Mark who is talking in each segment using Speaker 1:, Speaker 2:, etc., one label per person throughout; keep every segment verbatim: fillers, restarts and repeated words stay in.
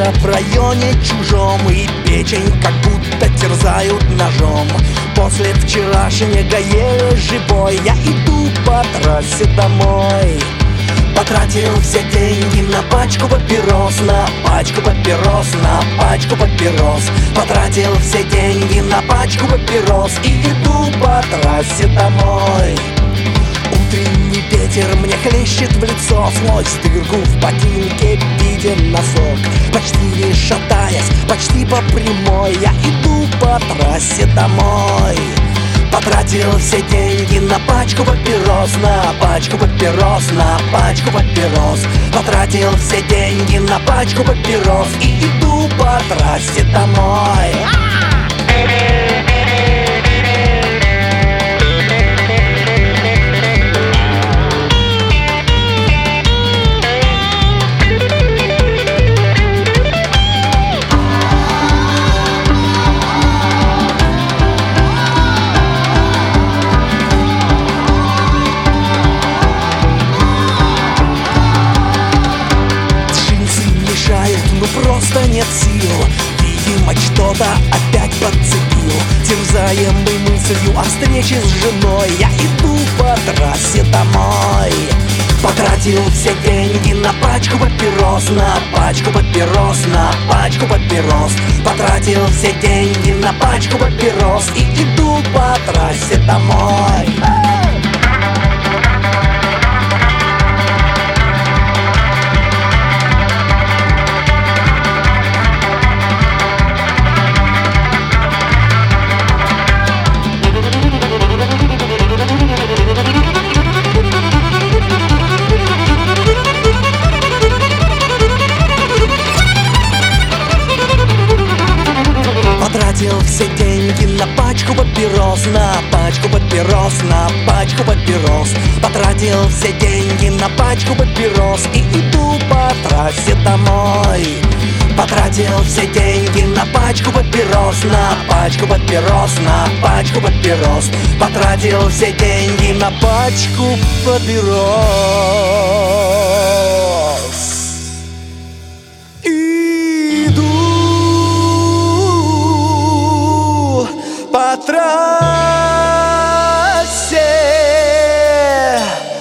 Speaker 1: где-то в районе чужом, и печень как будто терзают ножом. После вчерашнего еле живой я иду по трассе домой. Потратил все деньги на пачку папирос, на пачку папирос, на пачку папирос. Потратил все деньги на пачку папирос и иду по трассе домой. Утренний ветер мне хлещет в лицо, сквозь дырку в ботинке виден носок. Почти не шатаясь, почти по прямой, я иду по трассе домой. Потратил все деньги на пачку папирос, на пачку папирос, на пачку папирос. Потратил все деньги на пачку папирос и иду по трассе домой. Ну просто нет сил, видимо, что-то опять подцепил. Терзаемый мыслью о встрече с женой, я иду по трассе домой. Потратил все деньги на пачку папирос, на пачку папирос, на пачку папирос. Потратил все деньги на пачку папирос и иду по трассе домой. Потратил все деньги на пачку папирос, на пачку папирос, на пачку папирос. Потратил все деньги на пачку папирос и иду по трассе домой. Потратил все деньги на пачку папирос, на пачку папирос, на пачку папирос. Потратил все деньги на пачку папирос. По трассе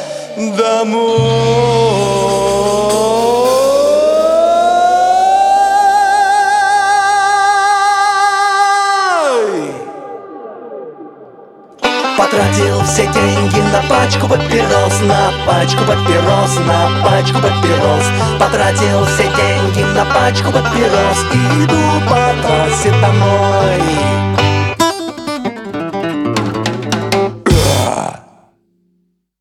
Speaker 1: домой. Потратил все деньги на пачку папирос, на пачку папирос, на пачку папирос. Потратил все деньги на пачку папирос и иду по трассе домой.